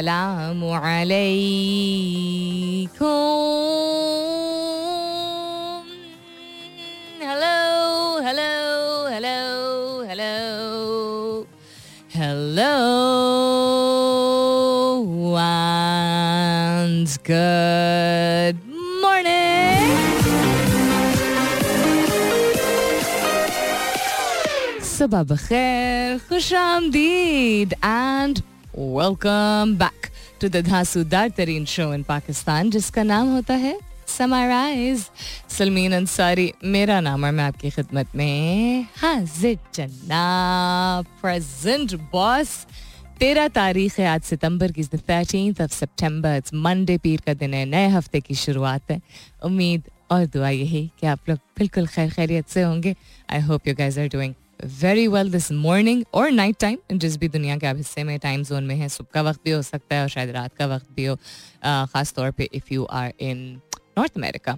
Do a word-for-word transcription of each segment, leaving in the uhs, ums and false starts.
अस्सलामु अलैकुम. Hello, hello, hello, hello, hello, and good morning. सुबह बखैर, खुशामदीद and welcome back to the धांसूदार तरीन show in Pakistan जिसका नाम होता है समाराइज. सलमीन अंसारी मेरा नाम और मैं आपकी खिदमत में हाजिर जनाब. Present boss. तेरह तारीख है आज सितंबर की, thirteenth of September. It's Monday, पीर का दिन है, नए हफ्ते की शुरुआत है. उम्मीद और दुआ यही कि आप लोग बिल्कुल खैर खैरियत से होंगे. I hope you guys are doing very well this morning और नाइट टाइम. जिस भी दुनिया के आप हिस्से में टाइम जोन में है, सुबह का वक्त भी हो सकता है और शायद रात का वक्त भी हो, ख़ास तौर पे if you are in North America.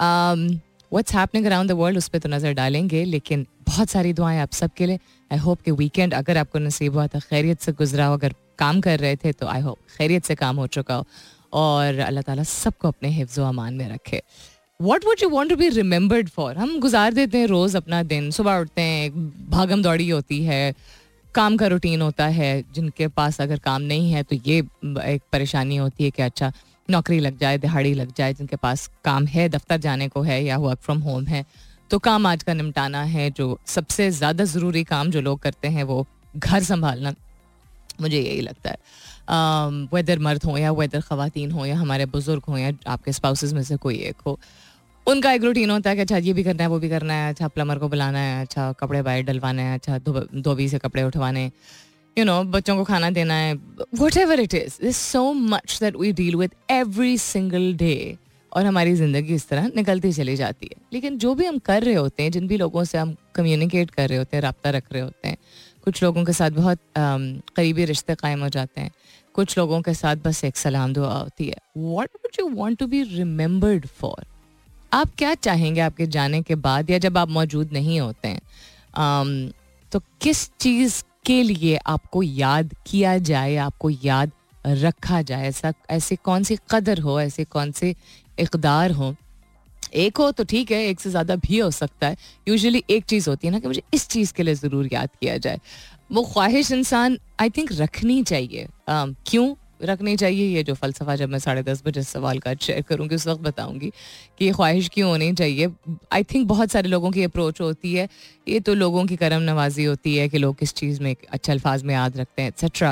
What's happening around the world उस पर तो नज़र डालेंगे, लेकिन बहुत सारी दुआएं आप सब के लिए. आई होप कि वीकेंड अगर आपको नसीब हुआ था खैरियत से गुजरा हो. अगर काम कर रहे थे तो आई होप खैरियत से काम हो चुका हो और अल्लाह ताला सबको अपने हिफ्ज़ व अमान में रखे. What would you want to be remembered for? हम गुजार देते हैं रोज़ अपना दिन. सुबह उठते हैं, भागम दौड़ी होती है, काम का रूटीन होता है. जिनके पास अगर काम नहीं है तो ये एक परेशानी होती है कि अच्छा नौकरी लग जाए, दिहाड़ी लग जाए. जिनके पास काम है, दफ्तर जाने को है या वर्क फ्रॉम होम है, तो काम आज का निपटाना है. जो सबसे ज़्यादा ज़रूरी काम जो लोग करते हैं वो घर संभालना, मुझे यही लगता है. वेदर मर्द हो या वेदर ख़वातीन हो या हमारे बुज़ुर्ग हो या आपके स्पाउसेस में से कोई एक हो, उनका एक रूटीन होता है कि अच्छा ये भी करना है, वो भी करना है. अच्छा प्लम्बर को बुलाना है, अच्छा कपड़े बाहर डलवाना है, अच्छा धोबी से कपड़े उठवाने, यू नो बच्चों को खाना देना है. Whatever it is, this so much that we deal with every single day और हमारी ज़िंदगी इस तरह निकलती चली जाती है. लेकिन जो भी हम कर रहे होते हैं, जिन भी लोगों से हम कम्युनिकेट कर रहे होते हैं, रब्ता रख रहे होते हैं, कुछ लोगों के साथ बहुत करीबी रिश्ते कायम हो जाते हैं, कुछ लोगों के साथ बस एक सलाम दुआ होती है. What would you want to be remembered for? आप क्या चाहेंगे आपके जाने के बाद या जब आप मौजूद नहीं होते हैं? um, तो किस चीज़ के लिए आपको याद किया जाए, आपको याद रखा जाए? ऐसा ऐसी कौन सी कदर हो, ऐसे कौन से इक़दार हो? एक हो तो ठीक है, एक से ज़्यादा भी हो सकता है. यूजुअली एक चीज़ होती है ना कि मुझे इस चीज़ के लिए ज़रूर याद किया जाए. वो ख्वाहिश इंसान आई थिंक रखनी चाहिए. um, क्यों रखनी चाहिए, ये जो फ़लसफ़ा जब मैं साढ़े दस बजे सवाल का शेयर करूँगी उस वक्त बताऊँगी कि ये ख्वाहिश क्यों होनी चाहिए. आई थिंक बहुत सारे लोगों की अप्रोच होती है, ये तो लोगों की करम नवाजी होती है कि लोग किस चीज़ में अच्छे अल्फाज में याद रखते हैं etcetera.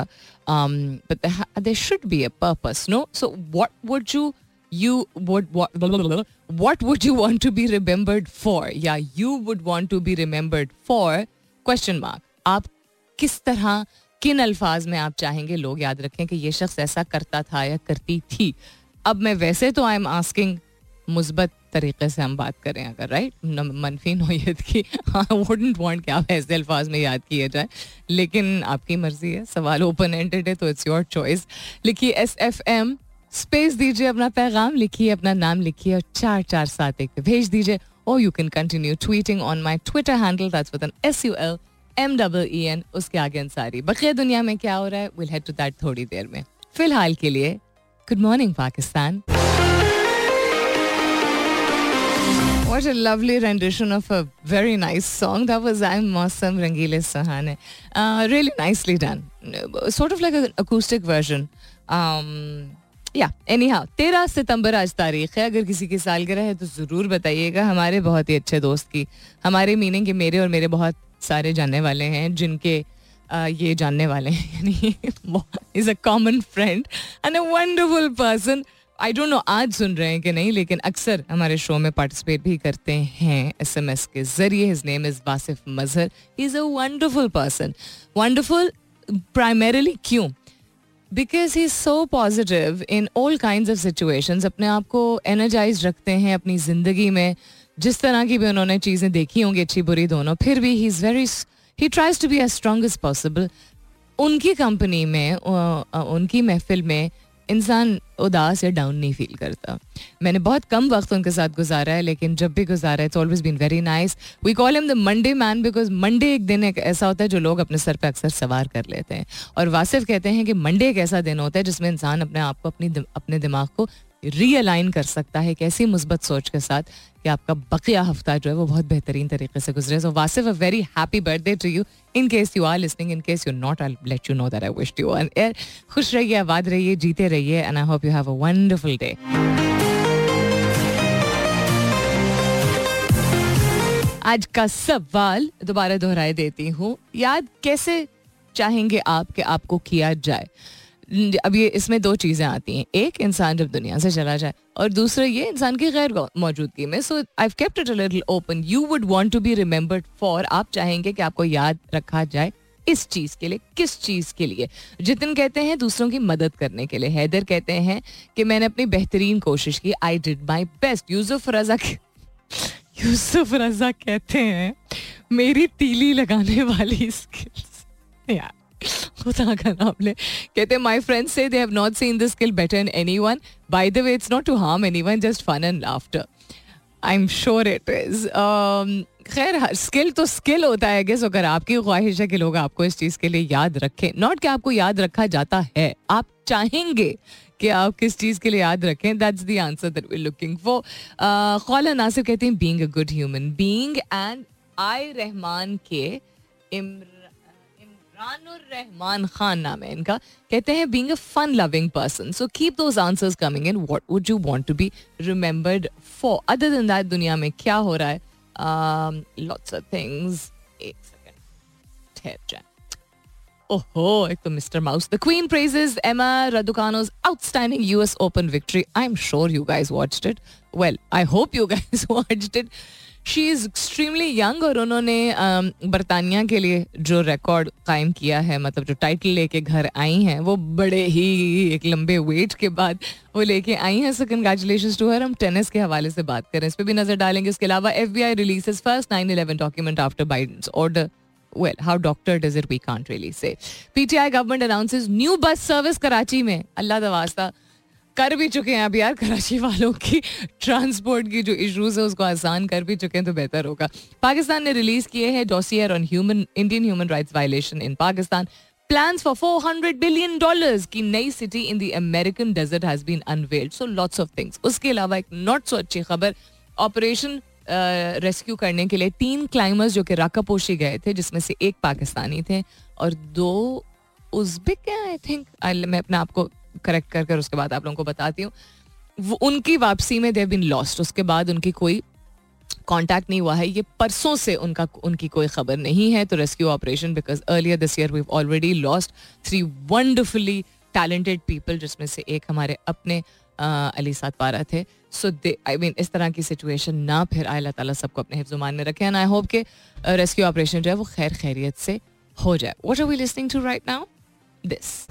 But there should be a purpose, no? So what would you you would what, what would you want to be remembered for? या you would want to be remembered for question mark. आप किस तरह, किन अल्फाज में आप चाहेंगे लोग याद रखें कि ये शख्स ऐसा करता था या करती थी? अब मैं वैसे तो आई एम आस्किंग मुस्बत तरीके से हम बात करें अगर, राइट, मनफी नोयत की. आई वुडंट वांट कि आप ऐसे अल्फाज में याद किए जाए, लेकिन आपकी मर्जी है. सवाल ओपन एंडेड है तो इट्स योर चॉइस. लिखिए एस एफ एम, स्पेस दीजिए, अपना पैगाम लिखिए, अपना नाम लिखिए और चार चार सात एक पे भेज दीजिए. और you can continue tweeting on my Twitter handle, that's with N S U L M double E N, उसके आगे अंसारी. बक़िया दुनिया में क्या हो रहा है, विल हेड टू दैट थोड़ी देर में. फिलहाल के लिए good morning Pakistan. What a lovely rendition of a very nice song. That was I'm Mosam Rangile Sahane. Uh, really nicely done. Sort of like an acoustic version. Um, या anyhow तेरह सितंबर आज तारीख है. अगर किसी की सालगिरह है तो ज़रूर बताइएगा. हमारे बहुत ही अच्छे दोस्त की, हमारे मीनिंग के मेरे और मेरे बहुत सारे जानने वाले हैं जिनके आ, ये जानने वाले हैं, यानी is a common friend and a wonderful person. I don't know आज सुन रहे हैं कि नहीं, लेकिन अक्सर हमारे शो में पार्टिसिपेट भी करते हैं एस एम एस के ज़रिए. His name is Wasif Mazhar. He is a wonderful person. Wonderful primarily क्यों? Because he is so positive in all kinds of situations. अपने आप को एनर्जाइज रखते हैं अपनी ज़िंदगी में, जिस तरह की भी उन्होंने चीज़ें देखी होंगी, अच्छी बुरी दोनों, फिर भी he is very he tries to be as strong as possible. उनकी कंपनी में, उनकी महफिल में इंसान उदास या डाउन नहीं फील करता. मैंने बहुत कम वक्त उनके साथ गुजारा है, लेकिन जब भी गुजारा है it's always been very nice. We call him the Monday man because Monday एक दिन एक ऐसा होता है जो लोग अपने सर पे अक्सर सवार कर लेते हैं. और वासिफ कहते हैं कि मंडे एक ऐसा दिन होता है जिसमें इंसान अपने आप को अपनी अपने दिमाग को रीअलाइन कर सकता है एक ऐसी मुस्बत सोच के साथ कि आपका बकिया हफ्ता जो है वो बहुत बेहतरीन तरीके से गुजरे. So Wasif, a very happy birthday to you. In case you are listening, in case you not, I let you know that I wished you on air. खुश रहिए, आबाद रहिए, जीते रहिए, and I hope you have a wonderful day. आज का सवाल दोबारा दोहराए देती हूँ. याद कैसे चाहेंगे आप कि आपको किया जाए? अब ये इसमें दो चीज़ें आती हैं. एक, इंसान जब दुनिया से चला जाए, और दूसरा ये इंसान की गैर मौजूदगी में. So I kept it a little open. You would want to be remembered for, आप चाहेंगे कि आपको याद रखा जाए इस चीज़ के लिए. किस चीज़ के लिए? जितिन कहते हैं दूसरों की मदद करने के लिए. हैदर कहते हैं कि मैंने अपनी बेहतरीन कोशिश की, I did my best. Yusuf Raza Yusuf Raza कहते हैं मेरी तीली लगाने वाली स्किल्स. यार खुदा का नाम ले. कहते हैं माई फ्रेंड्स से they have not seen this skill better in anyone. By the way it's not to harm anyone, just fun and laughter. I am sure it is. खैर, स्किल तो स्किल होता है. गेस अगर आपकी ख्वाहिश है कि लोग आपको इस चीज़ के लिए याद रखें, नॉट कि आपको याद रखा जाता है, आप चाहेंगे कि आप किस चीज़ के लिए याद रखें. That's the answer that we are looking for. Khawla Nasir कहते हैं being a good human being. And I Rahman के इमरान रानुर रहमान खान नाम है इनका, कहते हैं being a fun loving person. So keep those answers coming in. What would you want to be remembered for? Other than that दुनिया में क्या हो रहा है? Lots of things. एक सेकंड ठहर जाए. ओहो, एक तो Mister Mouse. The queen praises Emma Raducanu's outstanding U S Open victory. I'm sure you guys watched it. Well, I hope you guys watched it. She is extremely young, और उन्होंने बरतानिया के लिए जो रिकॉर्ड कायम किया है, मतलब जो टाइटल लेके घर आई हैं, वो बड़े ही एक लंबे वेट के बाद वो लेके आई हैं. So congratulations to her. हम टेनिस के हवाले से बात करें, इस पर भी नजर डालेंगे. इसके अलावा F B I releases first nine eleven document after Biden's order. Well, how doctored is it? We can't really say. P T I government announces new bus service Karachi में. अल्लाह दा वास्ता कर भी चुके हैं अब यार, कराची वालों की ट्रांसपोर्ट की जो इश्यूज है उसको आसान कर भी चुके हैं तो बेहतर होगा. पाकिस्तान ने रिलीज किए हैं dossier on human Indian human rights violation in Pakistan. Plans for four hundred billion dollars की नई city in the American desert has been unveiled. So lots of things. उसके अलावा एक नॉट सो अच्छी खबर, ऑपरेशन रेस्क्यू uh, करने के लिए तीन क्लाइमर्स जो कि राकापोशी गए थे, जिसमें से एक पाकिस्तानी थे और दो उज़्बेक हैं आई थिंक. मैं अपने आप को करेक्ट कर कर उसके बाद आप लोगों को बताती हूँ. वो उनकी वापसी में दे हैव बीन लॉस्ट. उसके बाद उनकी कोई कांटेक्ट नहीं हुआ है. ये परसों से उनका उनकी कोई खबर नहीं है. तो rescue operation, because earlier this year we have already lost three wonderfully talented people, जिसमें से एक हमारे अपने अली साथ पारा थे. सो दे आई मीन इस तरह की सिचुएशन ना फिर आए. अल्लाह ताला सबको अपने हिफ्ज़-ओ-मान में रखे. एंड आई होप के रेस्क्यू ऑपरेशन जो है वो खैर खैरियत से हो जाए. What are we listening to right now? This.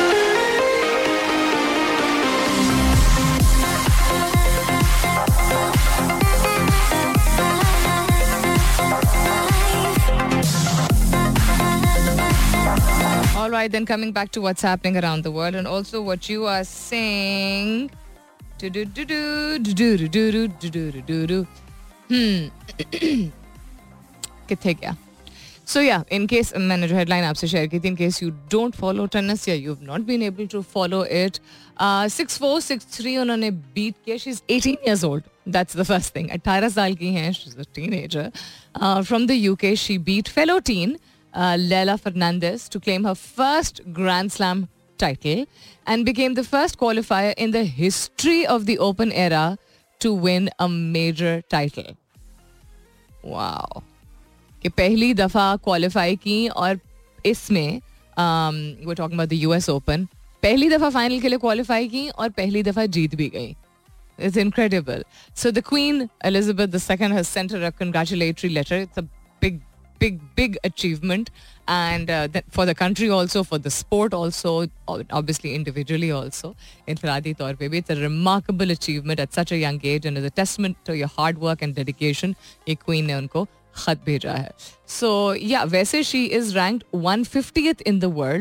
All right, then coming back to what's happening around the world and also what you are saying. Do do do do do do do do do do do do. Hmm. किथे क्या? So yeah, in case मैंने जो headline आपसे share की थी, in case you don't follow tennis या you've not been able to follow it, uh, six four six three उन्होंने beat किया. She's eighteen years old. That's the first thing. अठारह साल की हैं. She's a teenager. Uh, from the U K, she beat fellow teen Uh, Leila Fernandez to claim her first Grand Slam title and became the first qualifier in the history of the Open era to win a major title. Wow! कि पहली दफा qualify की और इसमें um, we're talking about the U S Open, पहली दफा final के लिए क्वालिफाई की और पहली दफा जीत भी गई. It's incredible. So the Queen Elizabeth the Second has sent her a congratulatory letter. It's a big big big achievement, and uh, that for the country also, for the sport also, obviously individually also, infiradi taur pe bhi it's a remarkable achievement at such a young age and is a testament to your hard work and dedication. Ye queen ne unko khat bheja hai. So yeah, वैसे she is ranked one hundred fiftieth in the world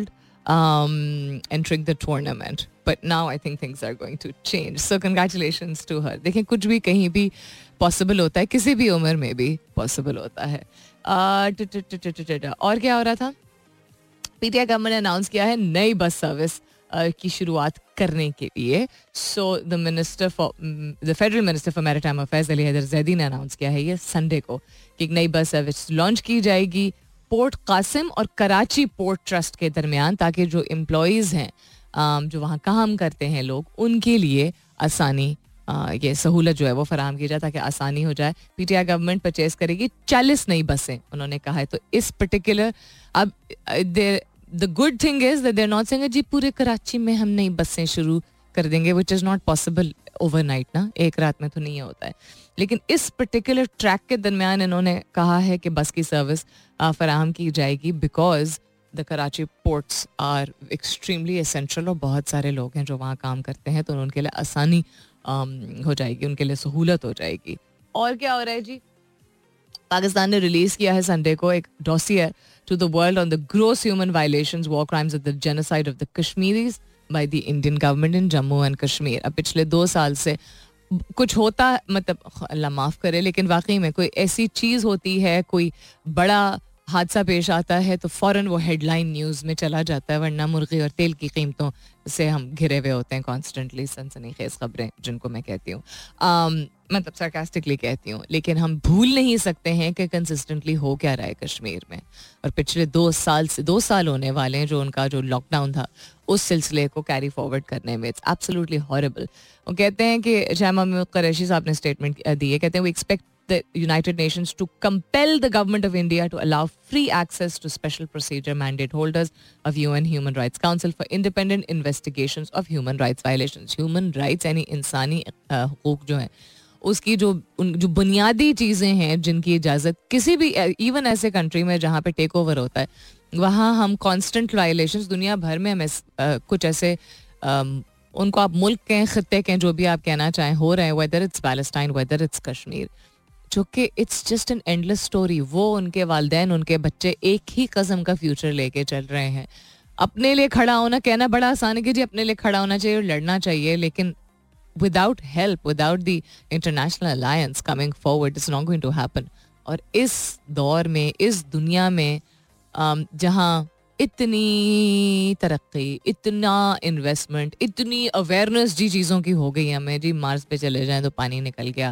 um, entering the tournament. But now I think things are going to change. So congratulations to her. देखें कुछ भी कहीं भी possible होता है, किसी भी उम्र में भी possible होता है. uh, ट- ट- ट- ट- ट- ट- और क्या हो रहा था? पीटीआई गवर्नमेंट ने अनाउंस किया है नई बस सर्विस की शुरुआत करने के लिए. So the minister for the federal minister for maritime affairs Ali Haider Zaidi ने अनाउंस किया है ये संडे को कि एक नई बस सर्विस लॉन्च की जाएगी पोर्ट कासिम और कराची पोर्ट ट्रस्ट के दरमियान, ताकि जो एम्प्लॉयज़ हैं जो वहाँ काम करते हैं लोग, उनके लिए आसानी Uh, ये सहूलत जो है वो फराहम की जाए ताकि आसानी हो जाए. पीटीआई गवर्नमेंट परचेज करेगी चालीस नई बसें, उन्होंने कहा है. तो इस पर्टिकुलर अब the good thing is that they are not saying जी पूरे कराची में हम नई बसें शुरू कर देंगे, which is not possible overnight ना, एक रात में तो नहीं होता है. लेकिन इस पर्टिकुलर ट्रैक के दरमियान इन्होंने कहा है कि बस की सर्विस फराहम की जाएगी because the Karachi ports are extremely essential और बहुत सारे लोग हैं जो वहाँ काम करते हैं, तो उनके लिए आसानी Um, हो जाएगी, उनके लिए सहूलत हो जाएगी. और क्या हो रहा है जी? पाकिस्तान ने रिलीज किया है संडे को एक dossier to the world on the gross human violations, war crimes at the genocide of the Kashmiris by the Indian government in Jammu and Kashmir. अब पिछले दो साल से कुछ होता, मतलब अल्लाह माफ़ करे, लेकिन वाकई में कोई ऐसी चीज़ होती है, कोई बड़ा हादसा पेश आता है तो फ़ौरन वो हेडलाइन न्यूज़ में चला जाता है, वरना मुर्गी और तेल की कीमतों से हम घिरे हुए होते हैं कॉन्स्टेंटली. सनसनीखेज़ खबरें जिनको मैं कहती हूँ, मतलब सरकास्टिकली कहती हूँ, लेकिन हम भूल नहीं सकते हैं कि कंसिस्टेंटली हो क्या रहा है कश्मीर में. और पिछले दो साल से दो साल होने वाले हैं जो उनका जो लॉकडाउन था उस सिलसिले को कैरी फॉरवर्ड करने में. It's absolutely horrible. वो कहते हैं कि शामा महमूद कुरैशी साहब ने स्टेटमेंट दी है, कहते हैं we expect the United Nations to compel the government of India to allow free access to special procedure mandate holders of U N Human Rights Council for independent investigations of human rights violations. Human rights यानी इंसानी हुकूक जो हैं उसकी जो उन जो बुनियादी चीज़ें हैं जिनकी इजाज़त किसी भी इवन ऐसे कंट्री में जहाँ पे टेक ओवर होता है वहाँ हम कॉन्स्टेंट वायलेशंस दुनिया भर में हमें कुछ ऐसे उनको आप मुल्क के खत्ते के जो भी आप कहना चाहें हो रहे हैं, whether it's Palestine whether it's Kashmir, जो कि it's just an endless story. वो उनके वालिदैन उनके बच्चे एक ही कस्म का फ्यूचर लेके चल रहे हैं. अपने लिए खड़ा होना कहना बड़ा आसान है कि जी अपने लिए खड़ा होना चाहिए और लड़ना चाहिए, लेकिन without help, without the international alliance coming forward, it's not going to happen. और इस दौर में, इस दुनिया में जहाँ इतनी तरक्की, इतना इन्वेस्टमेंट, इतनी अवेयरनेस जी चीज़ों की हो गई हमें, जी मार्स पे चले जाएं तो पानी निकल गया,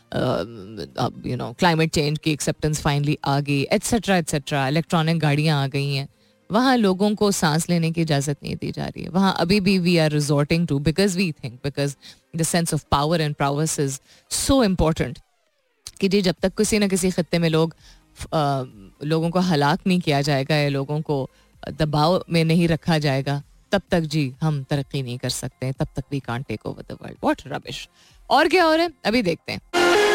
यू नो क्लाइमेट चेंज की एक्सेप्टेंस फाइनली आ गई, एट्सेट्रा एट्सेट्रा, इलेक्ट्रॉनिक गाड़ियाँ आ गई हैं, वहाँ लोगों को सांस लेने की इजाज़त नहीं दी जा रही है. वहाँ अभी भी we are resorting to, because we think, because the sense of power and prowess is so important कि जी जब तक किसी न किसी खत्ते में लोग आ, लोगों को हलाक नहीं किया जाएगा या लोगों को दबाव में नहीं रखा जाएगा, तब तक जी हम तरक्की नहीं कर सकते, तब तक we can't take over the world. What rubbish. और क्या हो रहा है अभी देखते हैं.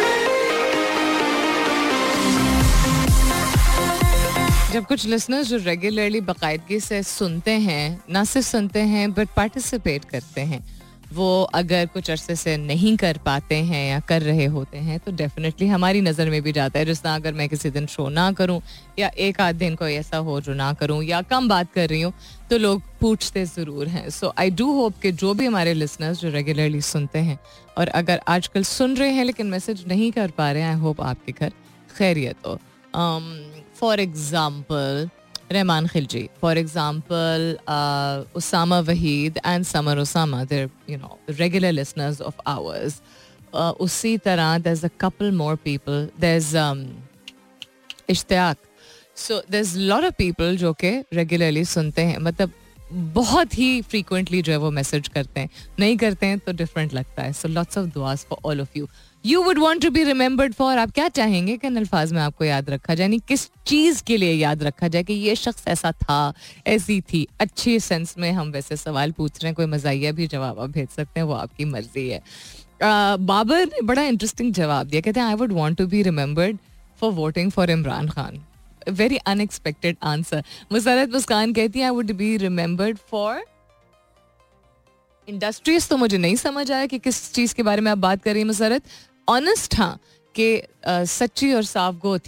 जब कुछ लिसनर्स जो रेगुलरली बाकायदगी से सुनते हैं, ना सिर्फ सुनते हैं बट पार्टिसिपेट करते हैं, वो अगर कुछ अरसे से नहीं कर पाते हैं या कर रहे होते हैं तो डेफिनेटली हमारी नज़र में भी जाता है. जिस तरह अगर मैं किसी दिन शो ना करूं या एक आध दिन कोई ऐसा हो जो ना करूं या कम बात कर रही हूं तो लोग पूछते ज़रूर हैं. सो आई डू होप कि जो भी हमारे लिसनर्स जो रेगुलरली सुनते हैं और अगर आजकल सुन रहे हैं लेकिन मैसेज नहीं कर पा रहे हैं, आई होप आपके घर खैरियत हो. For example Rehman Khilji, for example, uh, Osama Waheed and Samar Osama, they're, you know, regular listeners of ours. Uh, उसी तरह there's a couple more people. There's um, Ishtiyaq. So there's a lot of people जो के regularly सुनते हैं, मतलब बहुत ही frequently जो है वो मैसेज करते हैं. नहीं करते हैं तो different लगता है. So lots of duas for all of you. You would want to be remembered for, आप क्या चाहेंगे कि अल्फाज में आपको याद रखा जाए, यानी किस चीज़ के लिए याद रखा जाए कि ये शख्स ऐसा था, ऐसी थी. अच्छे सेंस में हम वैसे सवाल पूछ रहे हैं, कोई मज़ाहिया भी जवाब आप भेज सकते हैं, वो आपकी मर्जी है. uh, बाबर ने बड़ा इंटरेस्टिंग जवाब दिया, कहते हैं I would want to be remembered for voting for Imran Khan. Very unexpected answer. Musarrat Muskan कहती है I would be remembered for industries. तो मुझे नहीं समझ आया कि किस चीज़ के बारे में आप बात कर रही हैं मुसरत. ऑनेस्ट हाँ कि सच्ची और साफ गो थी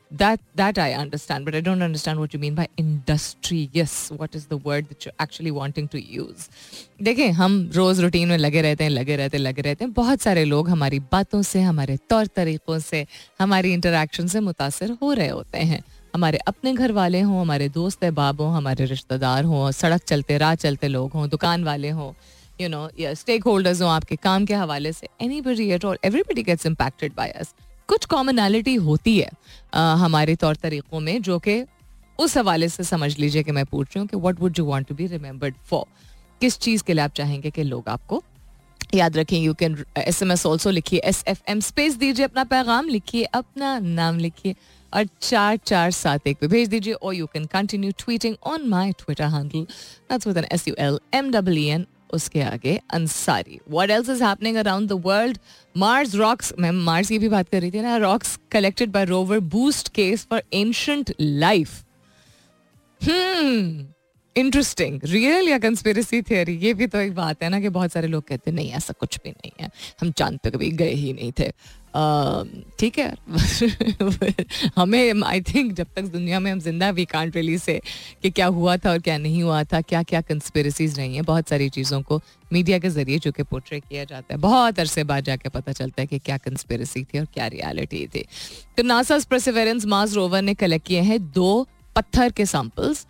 That that I understand, but I don't understand what you mean by industrious. What is the word that you're actually wanting to use? देखें, हम रोज़ रूटीन में लगे रहते हैं लगे रहते हैं लगे रहते हैं बहुत सारे लोग हमारी बातों से, हमारे तौर तरीक़ों से, हमारी इंटरेक्शन से मुतासिर हो रहे होते हैं. हमारे अपने घर वाले हों, हमारे दोस्त अहबाब हों, हमारे रिश्तेदार हों, सड़क चलते राह चलते लोग हों, दुकान वाले हों, यू नो, या स्टेक होल्डर्स हों आपके काम के हवाले से. Anybody at all, everybody gets impacted by us. कुछ कॉमनैलिटी होती है आ, हमारे तौर तरीक़ों में, जो कि उस हवाले से समझ लीजिए कि मैं पूछ रही हूँ कि what would you want to be remembered for. किस चीज़ के लिए आप चाहेंगे कि लोग आपको याद रखें. You can S M S also लिखिए, एस एफ एम स्पेस दीजिए, अपना पैगाम लिखिए, अपना नाम लिखिए और चार चार सात एक पे भेज दीजिए. और you can continue tweeting on my Twitter handle, that's with N S U L M double E N, उसके आगे Ansari. What else is happening around the world? Mars rocks, मैं मार्स की भी बात कर रही थी ना. Rocks collected by rover boost case for ancient life. Hmm interesting. Real या कंस्पिरेसी थियरी? ये भी तो एक बात है ना कि बहुत सारे लोग कहते हैं नहीं ऐसा कुछ भी नहीं है, हम चांद पे कभी गए ही नहीं थे. ठीक है हमें आई थिंक जब तक दुनिया में हम जिंदा, वी कांट रियली से कि क्या हुआ था और क्या नहीं हुआ था, क्या क्या कंस्पिरेसीज रही हैं. बहुत सारी चीज़ों को मीडिया के जरिए जो कि पोर्ट्रे किया जाता है, बहुत अरसे बाद जाके पता चलता है कि क्या कंस्पिरेसी थी और क्या रियलिटी थी. तो नासा परसेवरेंस मार्स रोवर ने कलेक्ट किए हैं दो पत्थर के samples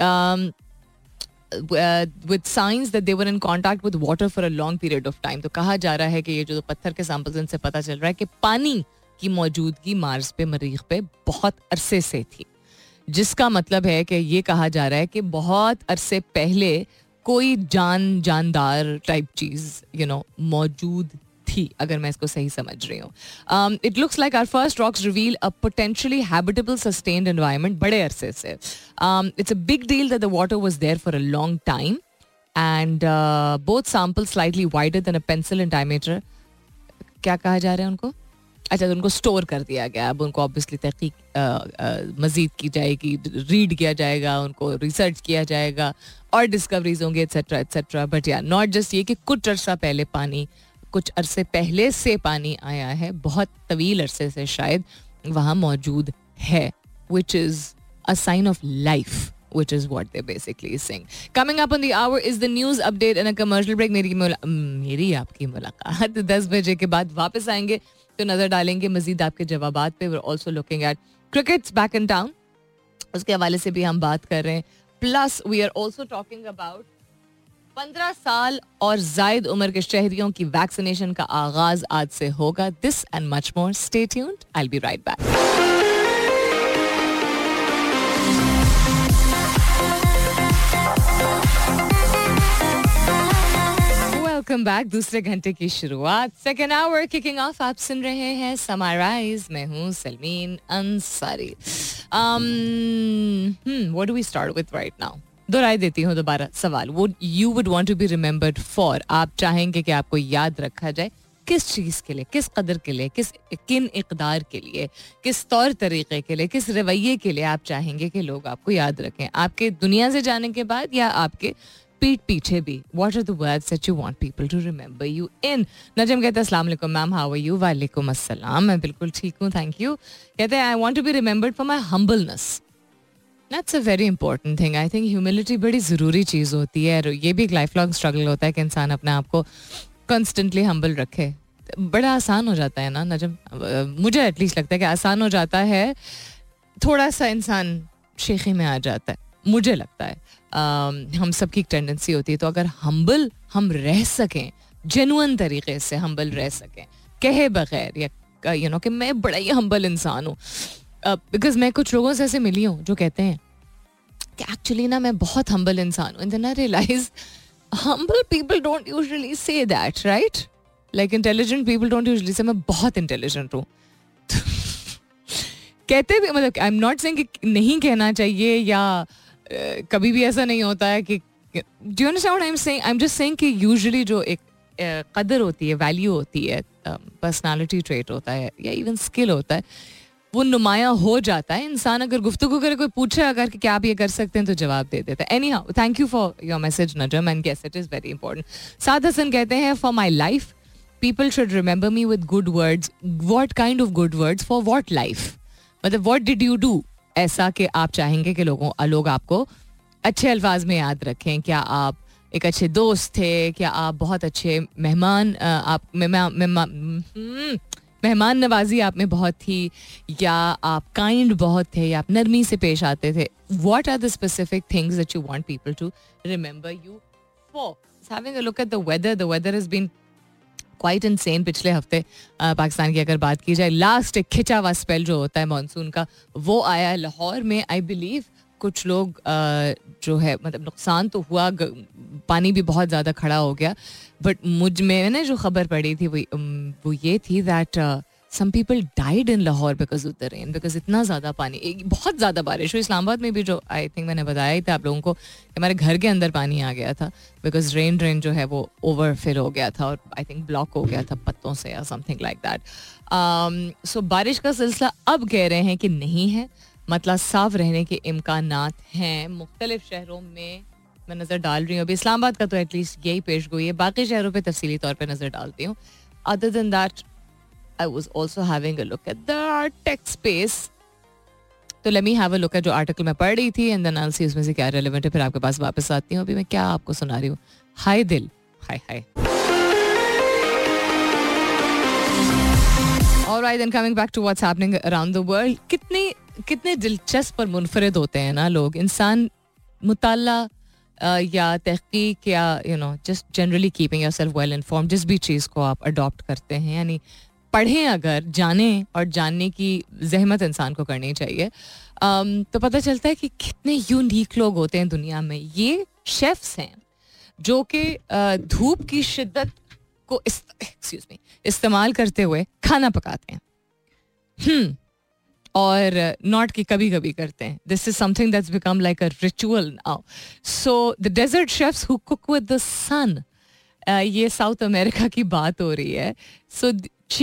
with signs that they were in contact with water for a long period of time. तो कहा जा रहा है कि ये जो पत्थर के सैंपल्स, इनसे पता चल रहा है कि पानी की मौजूदगी मार्स पे, मरीख पे बहुत अरसे से थी, जिसका मतलब है कि ये कहा जा रहा है कि बहुत अरसे पहले कोई जान जानदार टाइप चीज़ यू नो मौजूद थी, अगर मैं इसको सही समझ रही हूँ. It looks like our first rocks reveal a potentially habitable sustained environment. बड़े अरसे से it's a big deal that the water was there for a long time and both sample slightly wider than a pencil in diameter. क्या कहा जा रहा है उनको? अच्छा, तो उनको स्टोर कर दिया गया. अब उनको ऑब्वियसली तहकीक मजीद की जाएगी, रीड किया जाएगा, उनको रिसर्च किया जाएगा और डिस्कवरीज होंगे एट्सेट्रा एट्सेट्रा. बट या नॉट जस्ट ये कि कुछ अरसा पहले पानी, कुछ अरसे पहले से पानी आया है, बहुत तवील अरसे से शायद वहाँ मौजूद है, which is a sign of life, which is what they're basically saying. Coming up on the hour is the news update and a commercial break. मेरी मेरी आपकी मुलाकात दस बजे के बाद वापस आएंगे तो नज़र डालेंगे मजीद आपके जवाबात पे. We're also looking at cricket's back in town, उसके हवाले से भी हम बात कर रहे हैं. Plus we are also talking about पंद्रह साल और जायद उम्र के शहरियों की वैक्सीनेशन का आगाज आज से होगा. This and much more, stay tuned, I will be right back. Welcome back. दूसरे घंटे की शुरुआत, सेकेंड आवर किकिंग ऑफ. आप सुन रहे हैं समाराइज. मैं हूँ Salmeen Ansari. What do we start with right now? दोहराई देती हूँ दोबारा सवाल. Would you would want to be remembered for? आप चाहेंगे कि आपको याद रखा जाए किस चीज़ के लिए, किस कदर के लिए, किस किन इक़दार के लिए, किस तौर तरीक़े के लिए, किस रवैये के लिए आप चाहेंगे कि लोग आपको याद रखें, आपके दुनिया से जाने के बाद या आपके पीठ पीछे भी? What are the words that you want people to remember you in? Najam कहते हैं अस्सलाम वालेकुम मैम, हाउ आर यू? वालेकुम अस्सलाम, मैं बिल्कुल ठीक हूँ, थैंक यू. कहते हैं I want to be remembered for my humbleness. That's a very important thing. I think humility बड़ी ज़रूरी चीज़ होती है. ये भी एक लाइफ लॉन्ग स्ट्रगल होता है कि इंसान अपने आप को कॉन्स्टेंटली हम्बल रखे. बड़ा आसान हो जाता है ना नजम, मुझे एटलीस्ट लगता है कि आसान हो जाता है. थोड़ा सा इंसान शेखी में आ जाता है, मुझे लगता है. uh, हम सबकी एक टेंडेंसी होती है. तो अगर हम्बल हम रह सकें, जेन्युइन तरीके से हम्बल रह सकें, कहे बगैर, या यू नो कि मैं बड़ा ही हम्बल इंसान हूँ. बिकॉज uh, मैं कुछ लोगों से ऐसे मिली हूँ जो कहते हैं कि एक्चुअली ना मैं बहुत हम्बल इंसान हूँ. And then I realize humble people don't usually say that, right? Like intelligent people don't usually say मैं बहुत इंटेलिजेंट हूँ. कहते भी, मतलब आई एम नॉट सेइंग कि नहीं कहना चाहिए या uh, कभी भी ऐसा नहीं होता है कि, do you understand what I am saying? I am just saying कि यूजुअली जो एक uh, कदर होती है, वैल्यू होती है, पर्सनालिटी ट्रेट होता है या इवन स्किल होता है, वो नुमायाँ हो जाता है. इंसान अगर गुफ्तगू करे, कोई पूछे अगर कि क्या आप ये कर सकते हैं, तो जवाब दे देता है. Anyhow, thank you for your message Najam, and guess it is very important. Saad Hasan कहते हैं for my life people should remember me with good words. What kind of good words? For what life? मतलब what did you do ऐसा कि आप चाहेंगे कि लोगों लोग आपको अच्छे अल्फाज में याद रखें? क्या आप एक अच्छे दोस्त थे? क्या आप बहुत अच्छे मेहमान अ, आप मेहमान मेहमान हम्म, मेहमान नवाजी आप में बहुत थी, या आप काइंड बहुत थे, या आप नरमी से पेश आते थे? What are the specific things that you want people to remember you for? Having a look at the weather, the weather has been quite insane पिछले हफ्ते पाकिस्तान की अगर बात की जाए. लास्ट एक खिंचा हुआ स्पेल जो होता है मानसून का, वो आया लाहौर में. आई बिलीव कुछ लोग uh, जो है मतलब नुकसान तो हुआ, पानी भी बहुत ज़्यादा खड़ा हो गया. बट मुझ मैंने जो खबर पढ़ी थी वो वो ये थी that some people died in Lahore because of the rain, because इतना ज़्यादा पानी, एक बहुत ज़्यादा बारिश हुई. इस्लामाबाद में भी जो आई थिंक मैंने बताया ही था आप लोगों को कि हमारे घर के अंदर पानी आ गया था बिकॉज रेन ड्रेन जो है वो ओवर फिल हो गया था और आई थिंक ब्लॉक हो गया था पत्तों से या समथिंग लाइक दैट. सो बारिश का सिलसिला अब कह रहे हैं कि नहीं है, मतलब साफ रहने के इम्कानात हैं. मुख्तलिफ शहरों में मैं नज़र डाल रही हूँ, अभी इस्लामाबाद का तो एटलीस्ट यही पेश गोई है, बाकी शहरों पे तफसीली तौर पे नज़र डालती हूँ. Other than that I was also having a look at the tech space. तो let me have a look at जो आर्टिकल मैं पढ़ रही थी and then I will see उसमें से क्या रेलेवेंट है, फिर आपके पास वापस आती हूँ. अभी मैं क्या आपको सुना रही हूँ. हाय दिल, हाय हाय. Alright, then coming back to what's happening around the world. कितने कितने दिलचस्प और मुनफरिद होते हैं ना लोग. इंसान मुताला या तहकीक या you know just generally keeping yourself well informed, जिस भी चीज़ को आप अडॉप्ट करते हैं, यानी पढ़ें अगर, जानें, और जानने की जहमत इंसान को करनी चाहिए, um, तो पता चलता है कि कितने यूनिक लोग होते हैं दुनिया में. ये शेफ्स हैं जो कि धूप की शिद्दत को एक्सक्यूज मी इस्तेमाल करते हुए खाना पकाते हैं. हम्म और नॉट कि कभी कभी करते हैं. This is something that's become like a ritual now. So the desert chefs who cook with the sun, ये साउथ अमेरिका की बात हो रही है. सो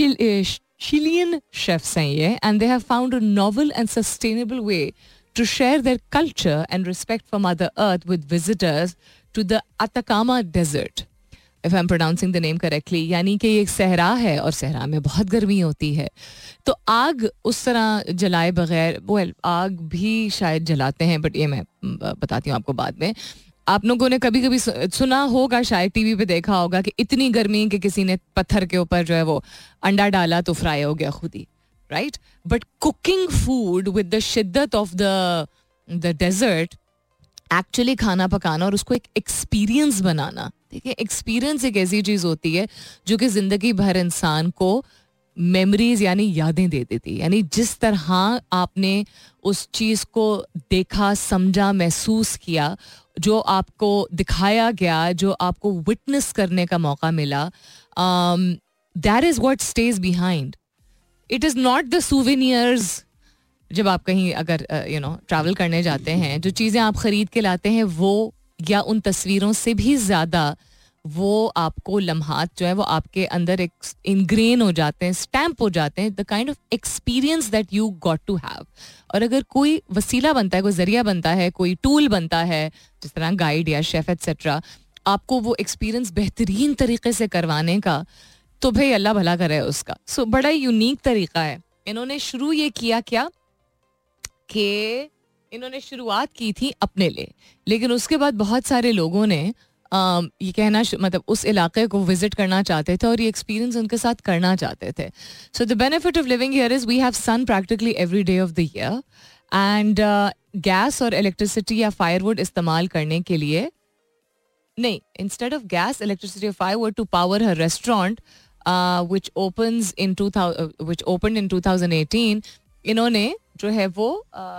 चिलियन शेफ्स हैं ये, and they have found a novel and sustainable way to share their culture and respect for mother earth with visitors to the Atacama desert, if I am pronouncing the name correctly. यानी कि ये एक सहरा है और सहरा में बहुत गर्मी होती है, तो आग उस तरह जलाए बगैर, वेल आग भी शायद जलाते हैं बट ये मैं बताती हूँ आपको बाद में. आप लोगों ने कभी कभी सुना होगा, शायद टीवी पे देखा होगा कि इतनी गर्मी कि किसी ने पत्थर के ऊपर जो है वो अंडा डाला तो फ्राई हो गया खुद ही, right. But cooking food with the शिद्दत of the the desert, actually खाना पकाना और उसको एक एक्सपीरियंस बनाना. देखिए, एक्सपीरियंस एक ऐसी चीज़ होती है जो कि ज़िंदगी भर इंसान को मेमोरीज यानी यादें दे देती. यानी जिस तरह आपने उस चीज़ को देखा, समझा, महसूस किया, जो आपको दिखाया गया, जो आपको विटनेस करने का मौका मिला, that is what stays behind. It is not the souvenirs. जब आप कहीं अगर यू नो ट्रैवल करने जाते हैं, जो चीज़ें आप ख़रीद के लाते हैं वो, या उन तस्वीरों से भी ज़्यादा वो आपको लम्हात जो है वो आपके अंदर एक इनग्रेन हो जाते हैं, स्टैम्प हो जाते हैं, the kind of experience that you got to have. और अगर कोई वसीला बनता है, कोई जरिया बनता है, कोई टूल बनता है, जिस तरह गाइड या शेफ एटसेट्रा, आपको वो एक्सपीरियंस बेहतरीन तरीके से करवाने का, तो भाई अल्लाह भला करे उसका. सो so, बड़ा यूनिक तरीका है. इन्होंने शुरू ये किया क्या कि इन्होंने शुरुआत की थी अपने लिए, लेकिन उसके बाद बहुत सारे लोगों ने आ, ये कहना मतलब उस इलाके को विजिट करना चाहते थे और ये एक्सपीरियंस उनके साथ करना चाहते थे. So the benefit of living here is we have sun practically every day of the year, and gas और इलेक्ट्रिसिटी या फायरवुड इस्तेमाल करने के लिए नहीं, इंस्टेड ऑफ गैस, इलेक्ट्रिसिटी और firewood to power her restaurant which opens in two which open in two thousand eighteen, इन्होंने जो है वो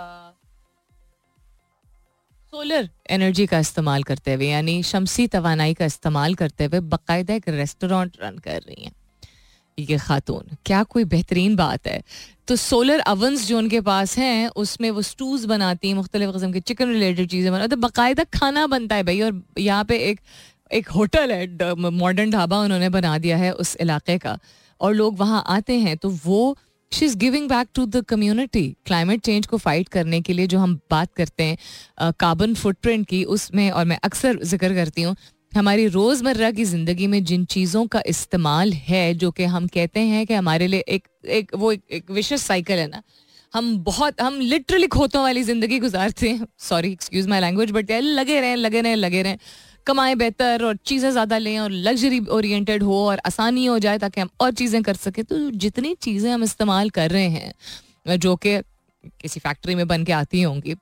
सोलर एनर्जी का इस्तेमाल करते हुए, यानी शमसी तवानाई का इस्तेमाल करते हुए बाकायदा एक रेस्टोरेंट रन कर रही हैं ये खातून. क्या कोई बेहतरीन बात है. तो सोलर अवन्स जो उनके पास हैं उसमें वो स्टूज बनाती हैं, मुख्तलिफ किस्म के चिकन रिलेटेड चीज़ें बनाती, तो बाकायदा खाना बनता है भाई. और यहाँ पे एक एक होटल है, मॉडर्न ढाबा उन्होंने बना दिया है उस इलाके का, और लोग वहाँ आते हैं. तो वो she is giving back to the community. Climate change को फाइट करने के लिए जो हम बात करते हैं कार्बन फुटप्रिंट की, उसमें, और मैं अक्सर जिक्र करती हूँ, हमारी रोज़मर्रा की ज़िंदगी में जिन चीज़ों का इस्तेमाल है, जो कि हम कहते हैं कि हमारे लिए एक एक वो एक, एक विशेष साइकिल है ना, हम बहुत हम लिटरली खोतों वाली जिंदगी गुजारते हैं, sorry excuse my language, but लगे रहें लगे रहें लगे रहें कमाएं बेहतर और चीज़ें ज़्यादा लें और लग्जरी ओरिएंटेड हो और आसानी हो जाए ताकि हम और चीज़ें कर सकें. तो जितनी चीज़ें हम इस्तेमाल कर रहे हैं जो कि किसी फैक्ट्री में बन के आती होंगी,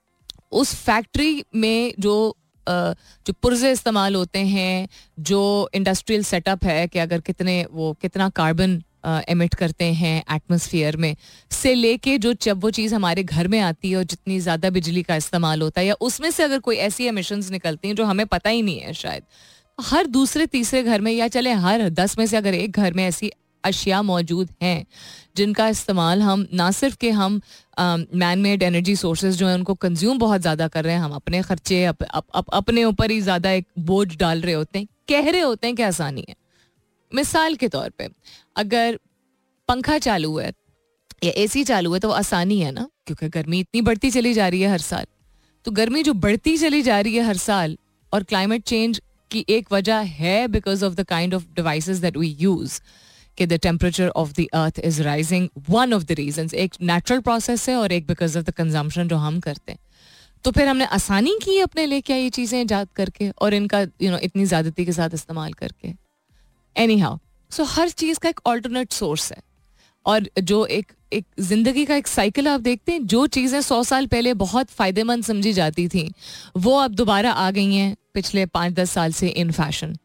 उस फैक्ट्री में जो जो पुर्जे इस्तेमाल होते हैं, जो इंडस्ट्रियल सेटअप है कि अगर कितने वो कितना कार्बन एमिट करते हैं एटमॉस्फेयर में, से लेके जो जब वो चीज़ हमारे घर में आती है और जितनी ज़्यादा बिजली का इस्तेमाल होता है, या उसमें से अगर कोई ऐसी एमिशंस निकलती हैं जो हमें पता ही नहीं है शायद, हर दूसरे तीसरे घर में या चले हर दस में से अगर एक घर में ऐसी अशिया मौजूद हैं जिनका इस्तेमाल हम ना सिर्फ कि हम मैन मेड एनर्जी सोर्सेज जो हैं उनको कंज्यूम बहुत ज़्यादा कर रहे हैं, हम अपने खर्चे अप, अप, अप, अपने ऊपर ही ज़्यादा एक बोझ डाल रहे होते हैं, कह रहे होते हैं कि आसानी है. मिसाल के तौर पे अगर पंखा चालू है या एसी चालू है तो वो आसानी है ना, क्योंकि गर्मी इतनी बढ़ती चली जा रही है हर साल. तो गर्मी जो बढ़ती चली जा रही है हर साल और क्लाइमेट चेंज की एक वजह है because of the kind of devices that we use कि the temperature of the earth is rising. One of the reasons, एक नेचुरल प्रोसेस है और एक बिकॉज ऑफ द कंजम्पशन जो हम करते हैं. तो फिर हमने आसानी की अपने लिए क्या ये चीज़ें ईजाद करके और इनका यू नो इतनी ज़्यादती के साथ इस्तेमाल करके. एनी हाउ, सो हर चीज़ का एक ऑल्टरनेट सोर्स है और जो एक एक जिंदगी का एक साइकिल आप देखते हैं, जो चीज़ें सौ साल पहले बहुत फ़ायदेमंद समझी जाती थी वो अब दोबारा आ गई हैं पिछले पाँच दस साल से इन फैशन.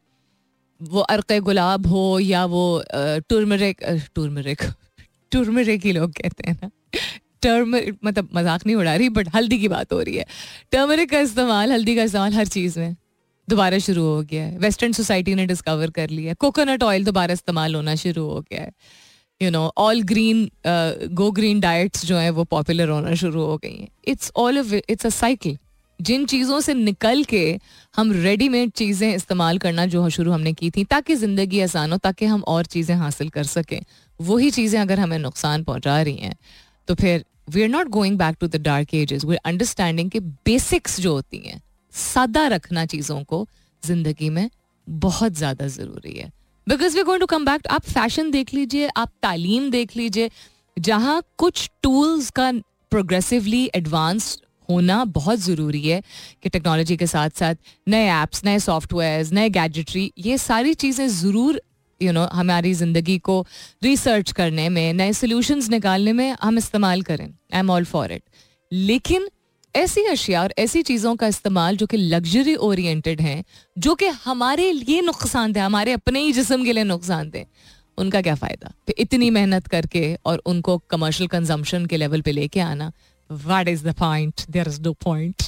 वो अर्क़े गुलाब हो या वो टर्मरिक टर्मरिक टर्मरिक ही लोग कहते हैं ना, टर्मरिक मतलब मजाक नहीं उड़ा रही बट हल्दी की बात हो रही है. टर्मरिक का इस्तेमाल, हल्दी का इस्तेमाल हर चीज़ में दोबारा शुरू हो गया है. वेस्टर्न सोसाइटी ने डिस्कवर कर लिया है. कोकोनट ऑयल दोबारा इस्तेमाल होना शुरू हो गया है. You know all green go green diets जो हैं वो पॉपुलर होना शुरू हो गई हैं. It's all of it's a cycle. जिन चीज़ों से निकल के हम रेडीमेड चीज़ें इस्तेमाल करना जो शुरू हमने की थी ताकि ज़िंदगी आसान हो, ताकि हम और चीज़ें हासिल कर सकें, वही चीज़ें अगर हमें नुकसान पहुंचा रही हैं तो फिर we are not going back to the dark ages. We are understanding कि बेसिक्स जो होती हैं, सादा रखना चीज़ों को ज़िंदगी में बहुत ज़्यादा ज़रूरी है. Because we going to come back. आप फैशन देख लीजिए, आप तालीम देख लीजिए, जहाँ कुछ टूल्स का प्रोग्रेसिवली एडवांस होना बहुत ज़रूरी है कि टेक्नोलॉजी के साथ साथ नए ऐप्स, नए सॉफ्टवेयर्स, नए गैजेटरी, ये सारी चीज़ें ज़रूर यू नो हमारी ज़िंदगी को रिसर्च करने में, नए सोल्यूशंस निकालने में हम इस्तेमाल करें. I am all for it. लेकिन ऐसी अशिया और ऐसी चीज़ों का इस्तेमाल जो कि लग्जरी ओरिएंटेड हैं, जो कि हमारे लिए नुकसानदेह, हमारे अपने ही जिस्म के लिए नुकसानदेह, उनका क्या फ़ायदा. फिर इतनी मेहनत करके और उनको कमर्शियल कंजम्पशन के लेवल पे लेके आना, what is the point? There is no point.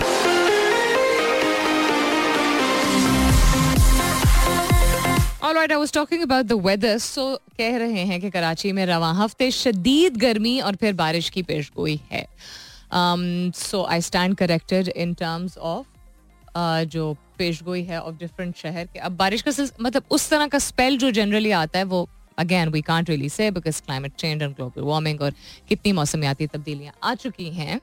All right, I was talking about the weather. So कह रहे हैं कि कराची में रवां हफ्ते शदीद गर्मी और फिर बारिश की पेशगोई है. um, so I stand corrected in terms of uh, जो पेशगोई है of different शहर के. अब बारिश का मतलब उस तरह का स्पेल जो जनरली आता है वो again we can't really say because climate change and global warming और कितनी मौसमियाती तब्दीलियां आ चुकी हैं.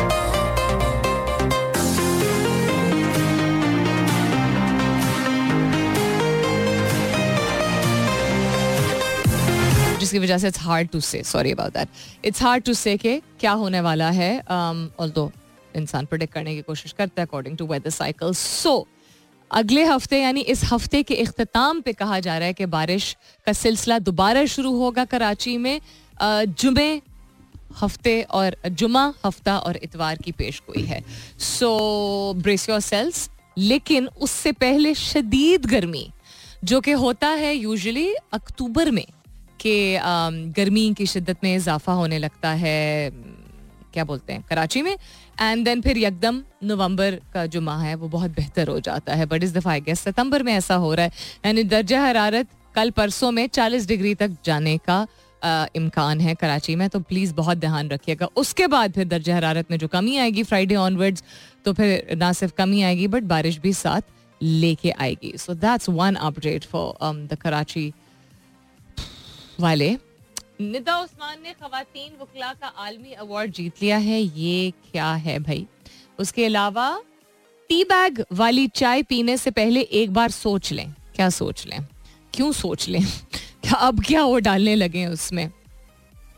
जिसकी वजह से it's hard to say, sorry about that, it's hard to say कि क्या होने वाला है. ऑल्दो इंसान प्रेडिक्ट करने की कोशिश करता है according to weather cycle. So अगले हफ्ते यानी इस हफ्ते के इख्तिताम पे कहा जा रहा है कि बारिश का सिलसिला दोबारा शुरू होगा कराची में. जुमे हफ्ते और जुमा हफ्ता और इतवार की पेशगोई है. So brace yourselves. लेकिन उससे पहले शदीद गर्मी जो कि होता है यूजुअली अक्टूबर में कि गर्मी की शिद्दत में इजाफा होने लगता है, क्या बोलते हैं, कराची में. एंड देन फिर यकदम नवंबर का जो माह है वो बहुत बेहतर हो जाता है. बट इस दफ़ा आई गेस सितंबर में ऐसा हो रहा है. यानी दर्जा हरारत कल परसों में चालीस डिग्री तक जाने का आ, इम्कान है कराची में. तो प्लीज़ बहुत ध्यान रखिएगा. उसके बाद फिर दर्जा हरारत में जो कमी आएगी फ्राइडे ऑनवर्ड्स, तो फिर ना सिर्फ कमी आएगी बट बारिश भी साथ लेके आएगी. So that's one update for the Karachi वाले. निदा उस्मान ने खवातीन वकला का आलमी अवार्ड जीत लिया है. ये क्या है भाई. उसके अलावा टी बैग वाली चाय पीने से पहले एक बार सोच लें. क्या सोच लें, क्यों सोच लें, क्या अब क्या वो डालने लगे हैं उसमें.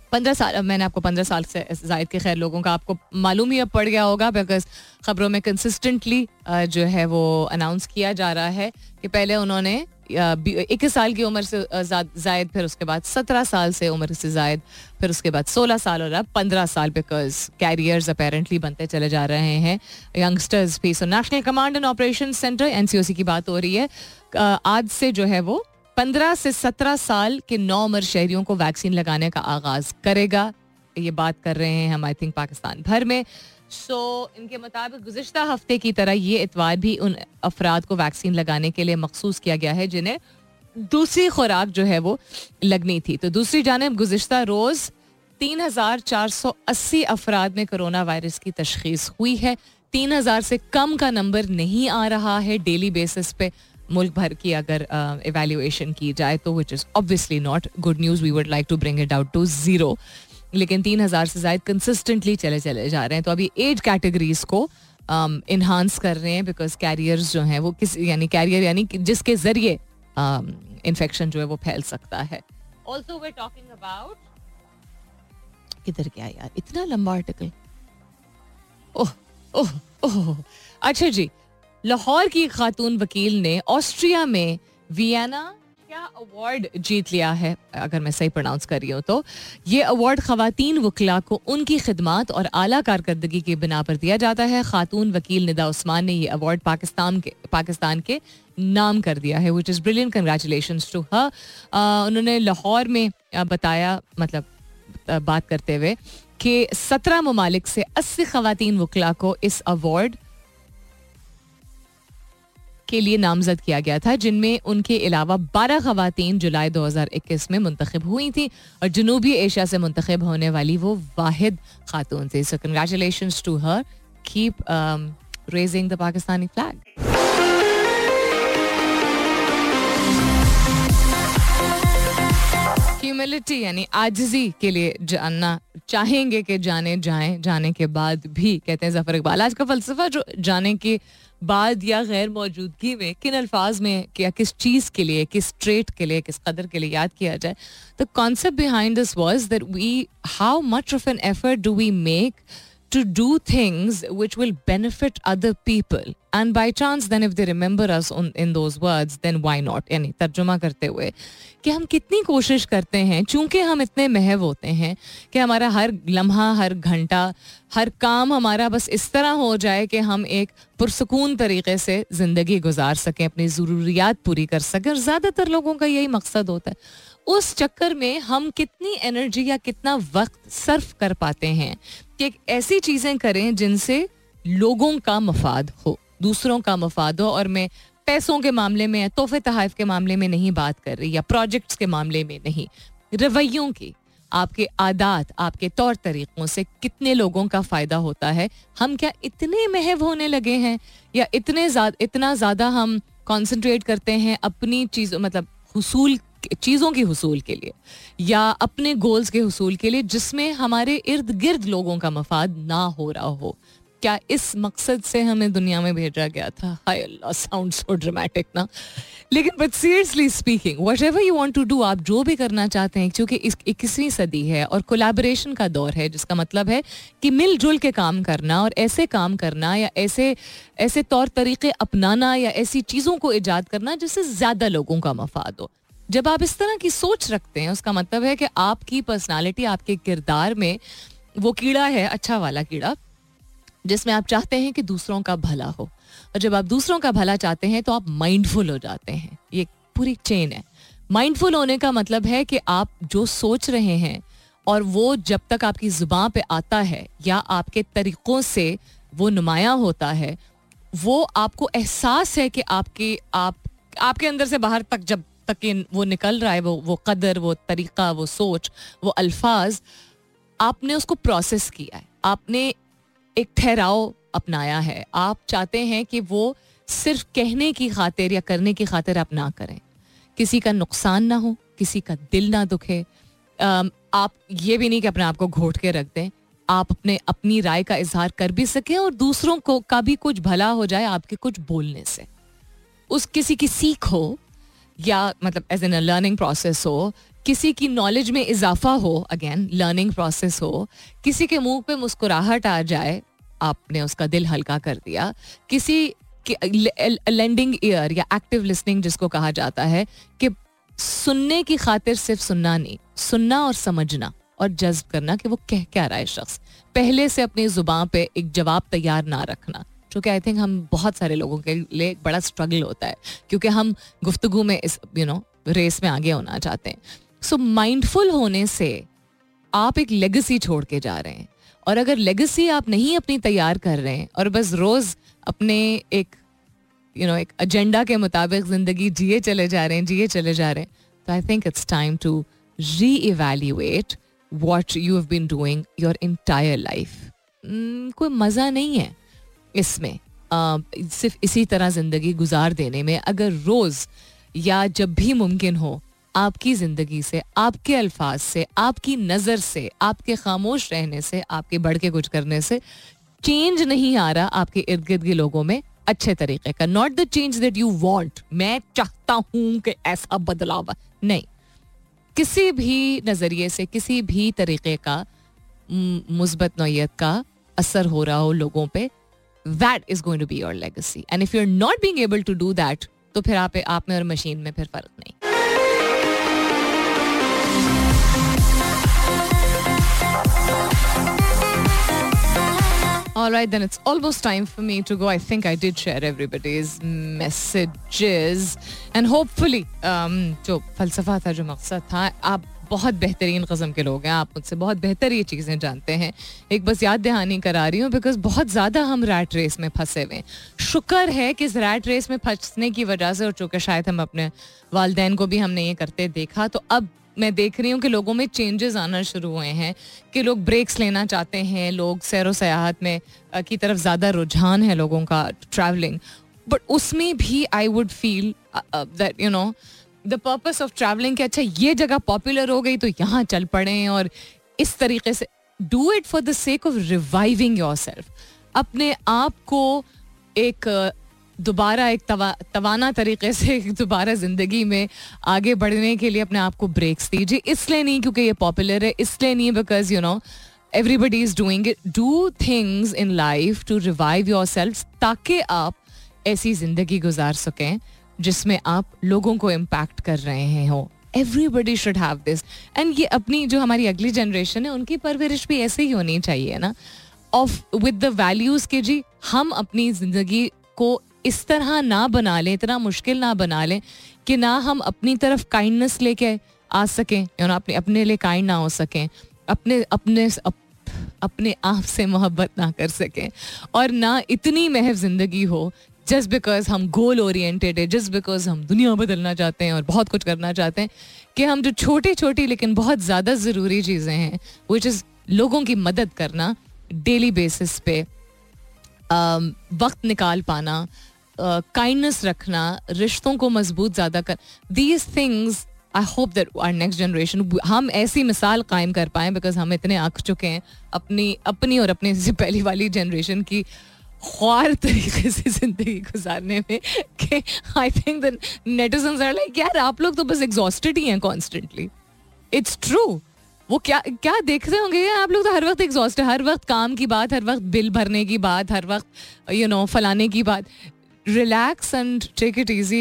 पंद्रह साल, अब मैंने आपको पंद्रह साल से जायद के खैर लोगों का आपको मालूम ही अब पड़ गया होगा, बिकॉज खबरों में कंसिस्टेंटली जो है वो अनाउंस किया जा रहा है कि पहले उन्होंने इक्कीस साल की उम्र से जायद, फिर उसके बाद सत्रह साल से उम्र से जायद, फिर उसके बाद सोलह साल और अब पंद्रह साल, बिकॉज कैरियर्स अपेरेंटली बनते चले जा रहे हैं यंगस्टर्स पे. So national command and operation centre NCOC की बात हो रही है, आज से जो है वो पंद्रह से सत्रह साल के नौ उम्र शहरियों को वैक्सीन लगाने का आगाज करेगा. ये बात कर रहे हैं हम आई थिंक पाकिस्तान भर में. सो so, इनके मुताबिक गुज़िश्ता हफ्ते की तरह ये इतवार भी उन अफराद को वैक्सीन लगाने के लिए मखसूस किया गया है जिन्हें दूसरी खुराक जो है वो लगनी थी. तो दूसरी जानिब गुज़िश्ता रोज़ तीन हजार चार सौ अस्सी अफराद में कोरोना वायरस की तशखीस हुई है. तीन हजार से कम का नंबर नहीं आ रहा है डेली बेसिस पे मुल्क भर की अगर एवेल्युएशन uh, की जाए तो, which is obviously not good news. We would like to bring it out to zero, लेकिन तीन हजार से ज़ायद कंसिस्टेंटली चले चले जा रहे हैं. तो अभी एज कैटेगरीज को इन्हांस um, कर रहे हैं, बिकॉज कैरियर्स जो हैं वो किस यानी कैरियर यानी जिसके जरिए इन्फेक्शन um, जो है वो फैल सकता है. ऑल्सो वी टॉकिंग अबाउट, किधर गया यार इतना लंबा आर्टिकल, ओह ओह ओह अच्छा जी. लाहौर की खातून वकील ने ऑस्ट्रिया में वियना क्या अवार्ड जीत लिया है, अगर मैं सही प्रोनाउंस कर रही हूँ तो. ये अवार्ड खवातीन वकला को उनकी खिदमात और आला कारकर्दगी की बिना पर दिया जाता है. खातून वकील निदा उस्मान ने ये अवार्ड पाकिस्तान के पाकिस्तान के नाम कर दिया है, which is brilliant. Congratulations to her. उन्होंने लाहौर में बताया, मतलब बात करते हुए, कि सत्रह ममालिक से अस्सी खवातीन वकला को इस अवार्ड के लिए नामजद किया गया था, जिनमें उनके अलावा बारह खवातीन जुलाई दो हज़ार इक्कीस में मुंतखब हुई थी और जनूबी एशिया से मुंतखब होने वाली वो वाहिद खातून थी. So congratulations to her. Keep raising the Pakistani flag. Humility यानी आजिज़ी के लिए जानना चाहेंगे कि जाने जाएं, जाने के बाद भी, कहते हैं ज़फ़र इकबाल. आज का फ़लसफ़ा जो जाने के बाद या गैर मौजूदगी में किन अल्फाज में या किस चीज़ के लिए, किस ट्रेट के लिए, किस कदर के लिए याद किया जाए. The concept behind this was that we how much of an effort do we make to do things which will benefit other people, and by chance then if they remember us on, in those words, then why not. यानी तर्जुमा करते हुए कि हम कितनी कोशिश करते हैं, चूंकि हम इतने महव होते हैं कि हमारा हर लम्हा, हर घंटा, हर काम हमारा बस इस तरह हो जाए कि हम एक पुरसकून तरीके से ज़िंदगी गुजार सकें, अपनी ज़रूरियात पूरी कर सकें. और ज़्यादातर लोगों का यही मकसद होता है. उस चक्कर में हम कितनी एनर्जी या कितना वक्त सर्फ कर पाते हैं कि ऐसी चीज़ें करें जिनसे लोगों का मफाद हो, दूसरों का मफाद हो. और मैं पैसों के मामले में, तोहफे तोहफ़ के मामले में नहीं बात कर रही, या प्रोजेक्ट्स के मामले में नहीं, रवैयों की. आपके आदात, आपके तौर तरीक़ों से कितने लोगों का फ़ायदा होता है. हम क्या इतने महव होने लगे हैं, या इतने ज़्यादा इतना ज़्यादा हम कॉन्सेंट्रेट करते हैं अपनी चीज़, मतलब हुसूल चीज़ों की हुसूल के लिए या अपने गोल्स के हुसूल के लिए, जिसमें हमारे इर्द गिर्द लोगों का मफाद ना हो रहा हो. क्या इस मकसद से हमें दुनिया में भेजा गया था? हाय अल्लाह, साउंड सो ड्रामेटिक ना. लेकिन but seriously speaking, whatever you want to do, आप जो भी करना चाहते हैं, क्योंकि इस इक्कीसवीं सदी है और कोलैबोरेशन का दौर है, जिसका मतलब है कि मिलजुल के काम करना और ऐसे काम करना या ऐसे ऐसे तौर तरीके अपनाना या ऐसी चीज़ों को ईजाद करना जिससे ज़्यादा लोगों का मफाद हो. जब आप इस तरह की सोच रखते हैं, उसका मतलब है कि आपकी पर्सनालिटी, आपके किरदार में वो कीड़ा है, अच्छा वाला कीड़ा, जिसमें आप चाहते हैं कि दूसरों का भला हो. और जब आप दूसरों का भला चाहते हैं तो आप माइंडफुल हो जाते हैं. ये पूरी चेन है. माइंडफुल होने का मतलब है कि आप जो सोच रहे हैं और वो जब तक आपकी जुबान पे आता है या आपके तरीक़ों से वो नुमायां होता है, वो आपको एहसास है कि आपके आप आपके अंदर से बाहर तक जब तक वो निकल रहा है, वो वो कदर, वो तरीक़ा, वो सोच, वो अल्फाज, आपने उसको प्रोसेस किया है, आपने एक ठहराव अपनाया है. आप चाहते हैं कि वो सिर्फ कहने की खातिर या करने की खातिर आप ना करें, किसी का नुकसान ना हो, किसी का दिल ना दुखे. आप ये भी नहीं कि अपने आप को घोट के रख दें, आप अपने अपनी राय का इजहार कर भी सकें और दूसरों को का भी कुछ भला हो जाए आपके कुछ बोलने से. उस किसी की सीख हो या मतलब as an a learning process हो किसी की नॉलेज में इजाफा हो, अगेन लर्निंग प्रोसेस हो, किसी के मुंह पे मुस्कुराहट आ जाए, आपने उसका दिल हल्का कर दिया, किसी लेंडिंग ईयर या एक्टिव लिसनिंग जिसको कहा जाता है, कि सुनने की खातिर सिर्फ सुनना नहीं, सुनना और समझना और जज्ब करना कि वो कह क्या रहा है शख्स, पहले से अपनी जुबान पे एक जवाब तैयार ना रखना, जो कि आई थिंक हम बहुत सारे लोगों के लिए एक बड़ा स्ट्रगल होता है, क्योंकि हम गुफ्तगू में इस यू नो रेस में आगे होना चाहते हैं. सो माइंडफुल होने से आप एक लेगेसी छोड़ के जा रहे हैं, और अगर लेगेसी आप नहीं अपनी तैयार कर रहे हैं और बस रोज अपने एक यू नो एक एजेंडा के मुताबिक जिंदगी जिए चले जा रहे हैं जिए चले जा रहे हैं, तो I think it's time to reevaluate what you have been doing your entire life. कोई मज़ा नहीं है इसमें, uh, सिर्फ इसी तरह ज़िंदगी गुजार देने में. अगर रोज़ या जब भी मुमकिन हो आपकी ज़िंदगी से, आपके अल्फाज से, आपकी नज़र से, आपके खामोश रहने से, आपके बढ़ के कुछ करने से चेंज नहीं आ रहा आपके इर्द गिर्द के लोगों में अच्छे तरीके का, not the change that you want, मैं चाहता हूं कि ऐसा बदलाव, नहीं, किसी भी नज़रिए से किसी भी तरीके का मुस्बत नौयत का असर हो रहा हो लोगों पे, that is going to be your legacy. And if you're not being able to do that, तो फिर आप आप में और मशीन में फिर फर्क नहीं. All right, then it's almost time for me to go. I think I did share everybody's messages and hopefully um, जो फलसफा था, जो मकसद था, आप बहुत बेहतरीन क़स्म के लोग हैं, आप मुझसे बहुत बेहतर ये चीज़ें जानते हैं. एक बस याद दहानी करा रही हूँ बिकॉज बहुत ज़्यादा हम रैट रेस में फंसे हुए हैं. शुक्र है कि इस रैट रेस में फंसने की वजह से, और चूँकि शायद हम अपने वालदैन को भी हमने ये करते देखा, तो अब मैं देख रही हूँ कि लोगों में चेंजेस आना शुरू हुए हैं, कि लोग ब्रेक्स लेना चाहते हैं, लोग सैर व सयाहत में की तरफ ज़्यादा रुझान है लोगों का, ट्रैवलिंग. बट उसमें भी I would feel that you know the purpose of travelling कि अच्छा ये जगह पॉपुलर हो गई तो यहाँ चल पड़ें, और इस तरीके से do it for the sake of reviving yourself. अपने आप को एक दोबारा एक तवा, तवाना तरीके से दोबारा ज़िंदगी में आगे बढ़ने के लिए अपने आप को ब्रेक्स दीजिए. इसलिए नहीं क्योंकि ये पॉपुलर है, इसलिए नहीं because you know everybody is doing it. Do things in life to revive yourself, ताकि आप ऐसी ज़िंदगी गुजार सकें जिसमें आप लोगों को इम्पैक्ट कर रहे हो. Everybody should have this. And ये अपनी जो हमारी अगली जनरेशन है उनकी परवरिश भी ऐसे ही होनी चाहिए ना, ऑफ विद द वैल्यूज़ के जी हम अपनी ज़िंदगी को इस तरह ना बना लें, इतना मुश्किल ना बना लें कि ना हम अपनी तरफ काइंडनेस लेके आ सकें, या ना अपने अपने लिए काइंड ना हो सकें, अपने अपने अप, अपने आप से मोहब्बत ना कर सकें, और ना इतनी महव ज़िंदगी हो जस्ट बिकॉज हम गोल ओरिएंटेड है, जस्ट बिकॉज हम दुनिया बदलना चाहते हैं और बहुत कुछ करना चाहते हैं, कि हम जो छोटी छोटी लेकिन बहुत ज़्यादा ज़रूरी चीज़ें हैं, विच इज़ लोगों की मदद करना डेली बेसिस पे, um, वक्त निकाल पाना, काइंडनेस uh, रखना, रिश्तों को मजबूत ज़्यादा कर, these things I hope that our next generation, हम ऐसी मिसाल कायम कर पाएँ, बिकॉज हम इतने आँख चुके हैं अपनी अपनी और अपने से पहली वाली जनरेशन की ख्वार तरीके से जिंदगी गुजारने में, कि I think the netizens are like यार आप लोग तो बस एग्जॉस्टेड ही हैं कॉन्स्टेंटली. It's true. वो क्या क्या देखते होंगे आप लोग, तो हर वक्त एग्जॉस्ट है, हर वक्त काम की बात, हर वक्त बिल भरने की बात, हर वक्त यू नो फलाने की बात. Relax and take it easy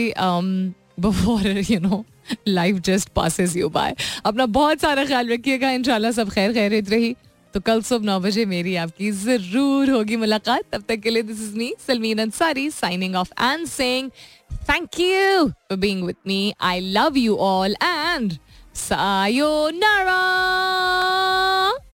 before you know life just passes you by. अपना बहुत सारा ख्याल रखिएगा. इंशाल्लाह सब खैर खैरियत रही तो कल सुबह नौ बजे मेरी आपकी जरूर होगी मुलाकात. तब तक के लिए this is me Salmeen Ansari signing off and saying thank you for being with me. I love you all and sayonara.